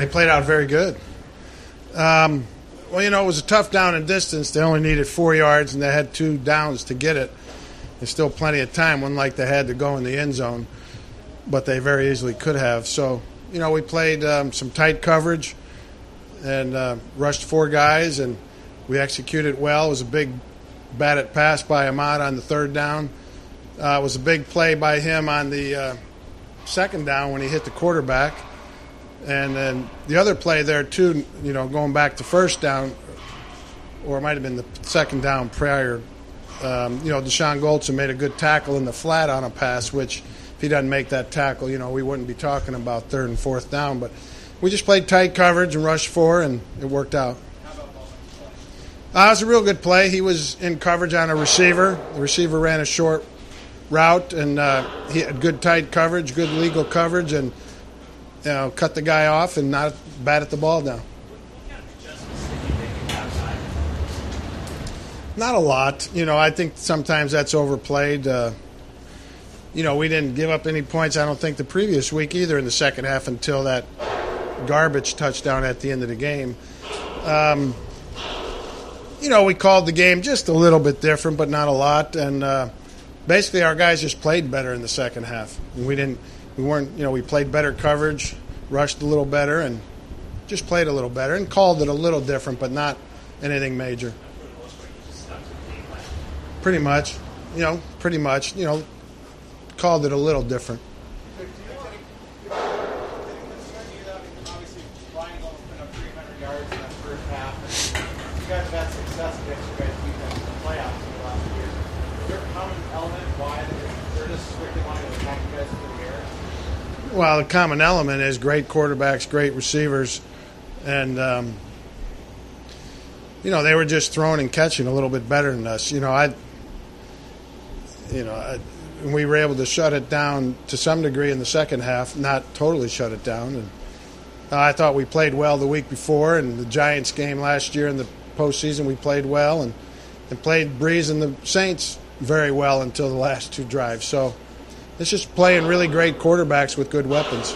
They played out very good. Well, it was a tough down and distance. They only needed 4 yards, and they had 2 downs to get it. There's still plenty of time, unlike they had to go in the end zone, but they very easily could have. So, we played some tight coverage and rushed 4 guys, and we executed well. It was a big batted pass by Ahmad on the 3rd down. It was a big play by him on the 2nd down when he hit the quarterback. And then the other play there, too, going back to 1st down, or it might have been the 2nd down prior, Deshaun Goldson made a good tackle in the flat on a pass, which if he doesn't make that tackle, we wouldn't be talking about 3rd and 4th down. But we just played tight coverage and rushed 4, and it worked out. It was a real good play. He was in coverage on a receiver. The receiver ran a short route, and he had good tight coverage, good legal coverage, and cut the guy off and not batted the ball down. Not a lot. I think sometimes that's overplayed. We didn't give up any points, I don't think, the previous week either in the second half until that garbage touchdown at the end of the game. We called the game just a little bit different, but not a lot. And basically our guys just played better in the second half. We played better coverage, rushed a little better, and just played a little better and called it a little different, but not anything major. Pretty much, called it a little different. Well, the common element is great quarterbacks, great receivers, and they were just throwing and catching a little bit better than us. We were able to shut it down to some degree in the second half, not totally shut it down. And I thought we played well the week before, and the Giants game last year in the postseason we played well, and played Breeze and the Saints very well until the last 2 drives. So it's just playing really great quarterbacks with good weapons.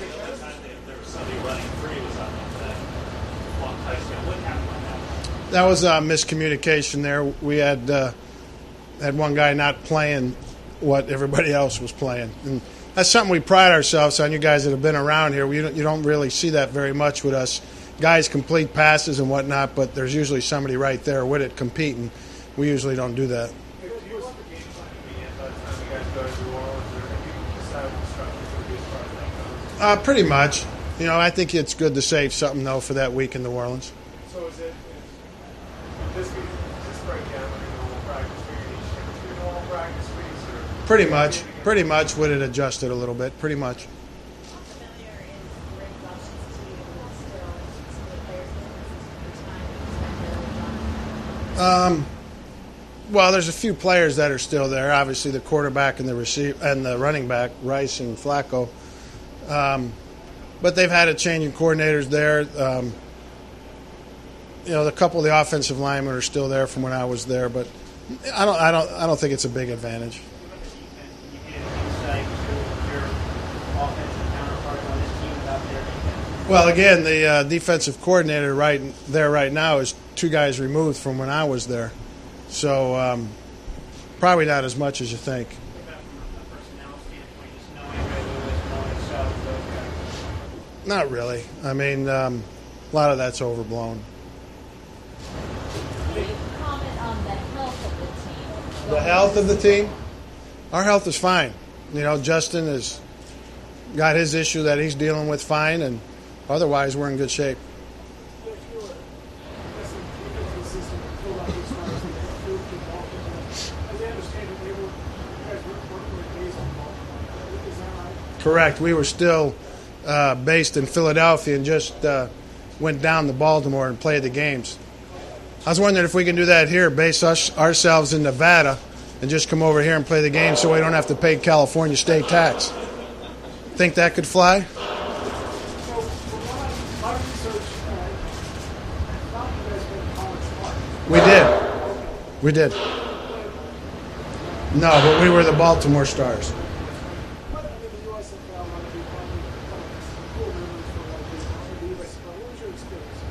That was a miscommunication there. We had one guy not playing what everybody else was playing. And that's something we pride ourselves on. You guys that have been around here, you don't really see that very much with us. Guys complete passes and whatnot, but there's usually somebody right there with it competing. We usually don't do that. Pretty much. I think it's good to save something, though, for that week in New Orleans. So is this breakdown like a normal practice week? Each normal practice weeks? Pretty much would it adjusted a little bit, pretty much. Well, there's a few players that are still there. Obviously, the quarterback and the running back, Rice and Flacco. But they've had a change in coordinators there. The couple of the offensive linemen are still there from when I was there, but I don't think it's a big advantage. Well, again, the defensive coordinator right now is 2 guys removed from when I was there, so probably not as much as you think. Not really. I mean, a lot of that's overblown. Can you comment on the health of the team? The health of the team? Our health is fine. Justin has got his issue that he's dealing with fine, and otherwise we're in good shape. Correct. We were still based in Philadelphia and just went down to Baltimore and played the games. I was wondering if we can do that here, base ourselves in Nevada, and just come over here and play the game so we don't have to pay California state tax. Think that could fly? We did. No, but we were the Baltimore Stars.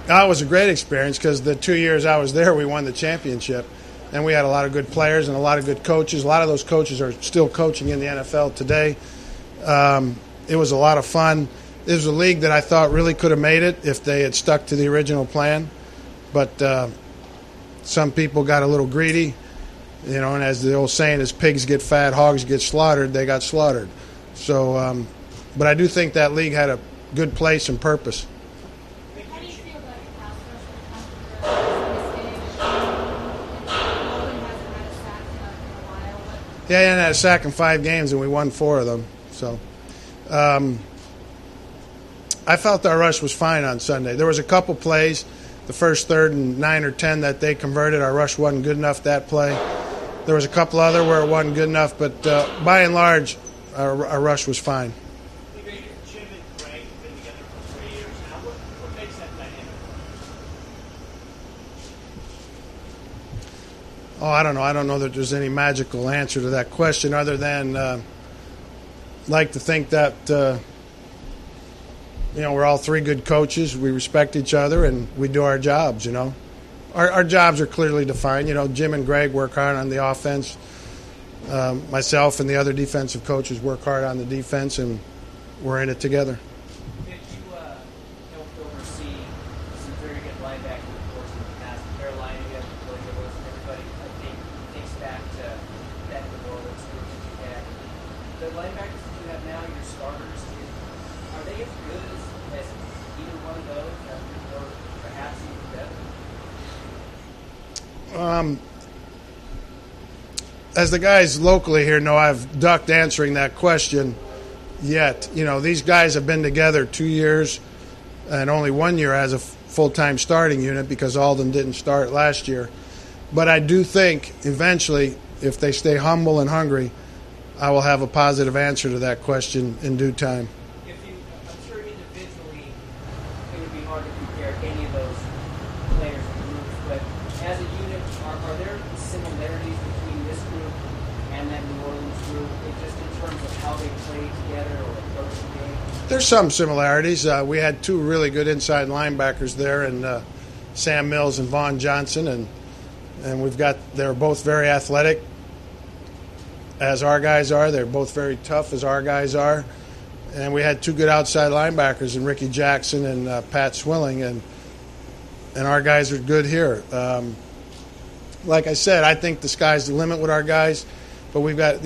Oh, it was a great experience because the 2 years I was there, we won the championship. And we had a lot of good players and a lot of good coaches. A lot of those coaches are still coaching in the NFL today. It was a lot of fun. It was a league that I thought really could have made it if they had stuck to the original plan. But some people got a little greedy, and as the old saying is, pigs get fat, hogs get slaughtered. They got slaughtered. So, but I do think that league had a good place and purpose. How do you feel about your pass rush after this game? Nolan hasn't had a sack in a while. But Yeah, he hadn't had a sack in 5 games, and we won 4 of them. So, I felt our rush was fine on Sunday. There was a couple plays, the first third and 9 or 10 that they converted. Our rush wasn't good enough that play. There was a couple other where it wasn't good enough, but by and large, our rush was fine. Jim and Greg have been together for 3 years now. What makes that dynamic? Oh, I don't know. I don't know that there's any magical answer to that question other than like to think that we're all 3 good coaches. We respect each other and we do our jobs. Our jobs are clearly defined. Jim and Greg work hard on the offense. Myself and the other defensive coaches work hard on the defense, and we're in it together. Did you help oversee some very good linebacking reports in the past? Carolina, you have William Lewis, and everybody, I think, thinks back to that New Orleans group that you had. The linebackers that you have now, your starters, are they as good as either one of those, or perhaps even better? As the guys locally here know, I've ducked answering that question yet. These guys have been together 2 years and only 1 year as a full-time starting unit because Alden didn't start last year. But I do think eventually, if they stay humble and hungry, I will have a positive answer to that question in due time. I'm sure individually it would be hard to compare any of those players and groups, but as a unit, are there similarities between this group and that New Orleans group, just in terms of how they play together or approach the game? There's some similarities. We had 2 really good inside linebackers there, and Sam Mills and Vaughn Johnson, and they're both very athletic, as our guys are. They're both very tough, as our guys are. And we had 2 good outside linebackers in Ricky Jackson and Pat Swilling, and our guys are good here. Like I said, I think the sky's the limit with our guys, but we've got,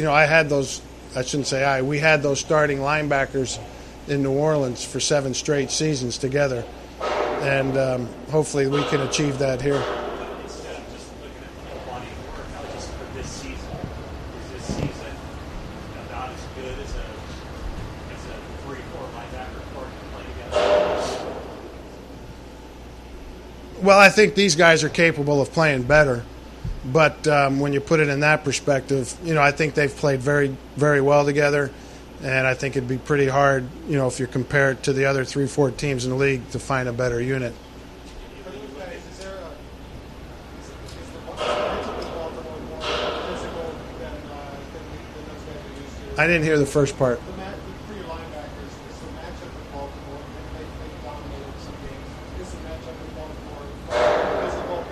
we had those starting linebackers in New Orleans for 7 straight seasons together, and hopefully we can achieve that here. Instead of just looking at body of work, how just for this season, is this season not as good as a 3-4 linebacker core can play together? Well, I think these guys are capable of playing better. But when you put it in that perspective, I think they've played very, very well together. And I think it'd be pretty hard, if you compare it to the other 3-4 teams in the league to find a better unit. I didn't hear the first part. For your linebackers, is the matchup with Baltimore, they dominated some games. Is the matchup with Baltimore physical?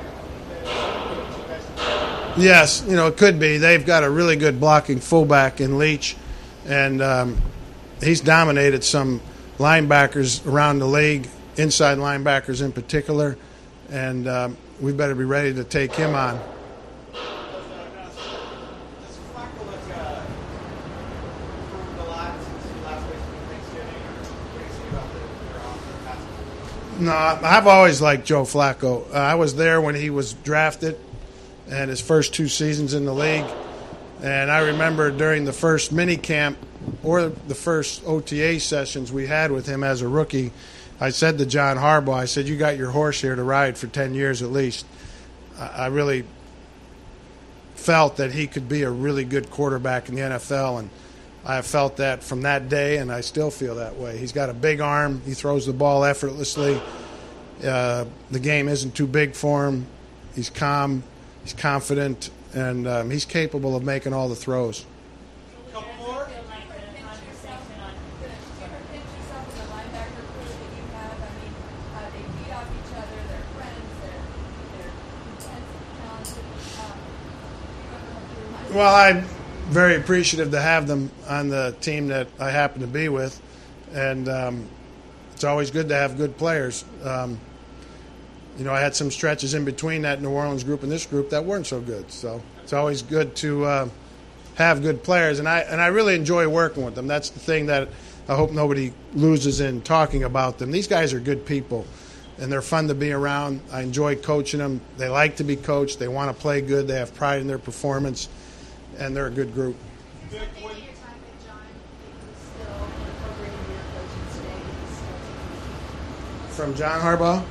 Yes, it could be. They've got a really good blocking fullback in Leach, and he's dominated some linebackers around the league, inside linebackers in particular, and we better be ready to take him on. Does Flacco look improved a lot since last week for Thanksgiving? Or what do you see about their offense? No, I've always liked Joe Flacco. I was there when he was drafted and his first 2 seasons in the league. And I remember during the first mini camp or the first OTA sessions we had with him as a rookie, I said to John Harbaugh, I said, you got your horse here to ride for 10 years at least. I really felt that he could be a really good quarterback in the NFL, and I have felt that from that day, and I still feel that way. He's got a big arm. He throws the ball effortlessly. The game isn't too big for him. He's calm. He's confident, and he's capable of making all the throws. Couple more? Different pitch yourself in the linebacker crew that you have. I mean, they feed off each other. Well, I'm very appreciative to have them on the team that I happen to be with, and it's always good to have good players. I had some stretches in between that New Orleans group and this group that weren't so good. So it's always good to have good players, and I really enjoy working with them. That's the thing that I hope nobody loses in talking about them. These guys are good people, and they're fun to be around. I enjoy coaching them. They like to be coached. They want to play good. They have pride in their performance, and they're a good group. Something in your time with John that you still incorporating in your coaching today, that you still take? From John Harbaugh?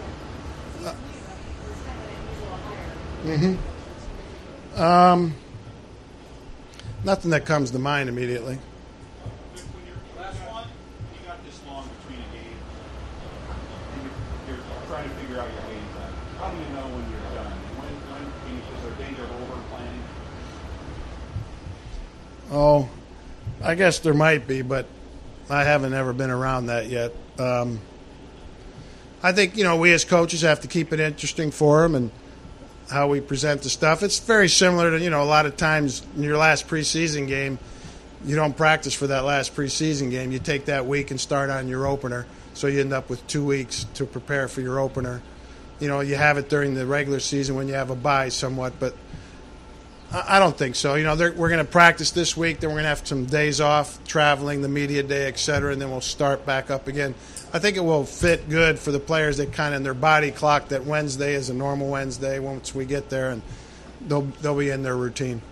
Nothing that comes to mind immediately. Last one, you got this long between a game, and you're trying to figure out your game plan. How do you know when you're done? Is there danger of over-planning? Oh, I guess there might be, but I haven't ever been around that yet. I think, we as coaches have to keep it interesting for them and how we present the stuff. It's very similar to, a lot of times in your last preseason game, you don't practice for that last preseason game. You take that week and start on your opener, so you end up with 2 weeks to prepare for your opener. You have it during the regular season when you have a bye somewhat, but I don't think so. We're going to practice this week, then we're going to have some days off, traveling, the media day, et cetera, and then we'll start back up again. I think it will fit good for the players that kind of in their body clock that Wednesday is a normal Wednesday once we get there, and they'll be in their routine.